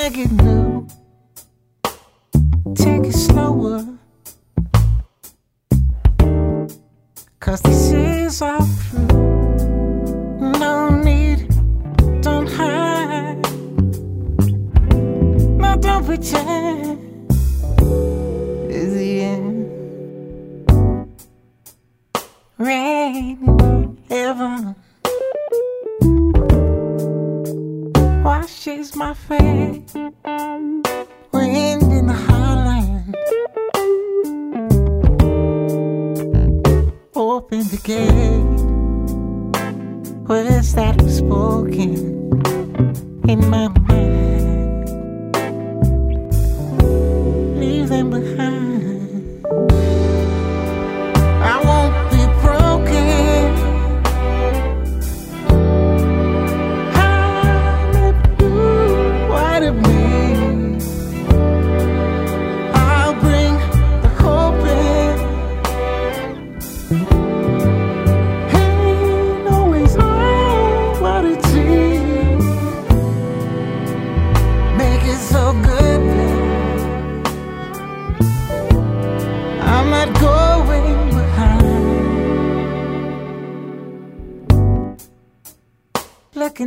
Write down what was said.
make it new. Take it slower, 'cause this is all true. No need, don't hide. No, don't pretend it's the end. Rain in heaven washes my face. Wind in the highland, open the gate. Words that were spoken in my mind, leave them behind. I won't be broken. I never knew what it means. I'll bring the hope in. Ain't always all what it seems. Make it so good.